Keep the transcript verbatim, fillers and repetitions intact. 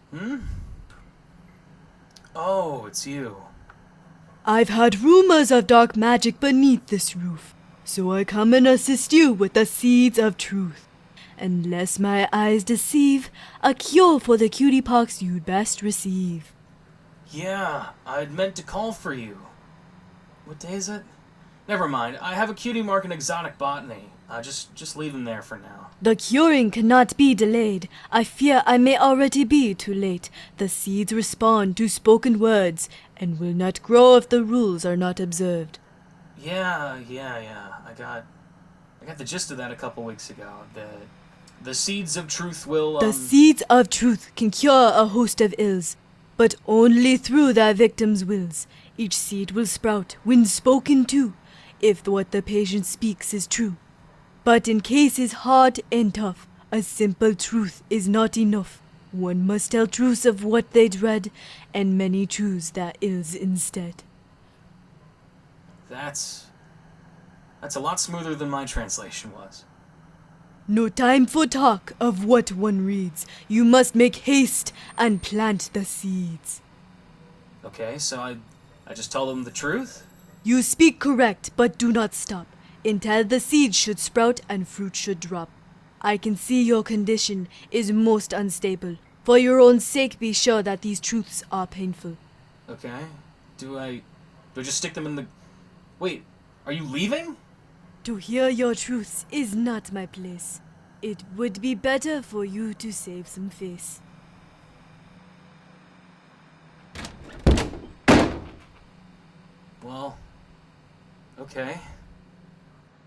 Hmm? Oh, it's you. I've heard rumors of dark magic beneath this roof, so I come and assist you with the seeds of truth. Unless my eyes deceive, a cure for the cutie pox you'd best receive. Yeah, I'd meant to call for you. What day is it? Never mind. I have a cutie mark in exotic botany. Uh, just, just leave him there for now. The curing cannot be delayed. I fear I may already be too late. The seeds respond to spoken words and will not grow if the rules are not observed. Yeah, yeah, yeah. I got, I got the gist of that a couple weeks ago. The, the seeds of truth will The um. seeds of truth can cure a host of ills, but only through their victims' wills. Each seed will sprout when spoken to, if what the patient speaks is true. But in cases hard and tough, a simple truth is not enough. One must tell truths of what they dread, and many choose their ills instead. That's, that's a lot smoother than my translation was. No time for talk of what one reads. You must make haste and plant the seeds. Okay, so I, I just tell them the truth. You speak correct, but do not stop until the seeds should sprout and fruit should drop. I can see your condition is most unstable. For your own sake, be sure that these truths are painful. Okay. Do I, do I just stick them in the? Wait, are you leaving? To hear your truths is not my place. It would be better for you to save some face. Well, okay.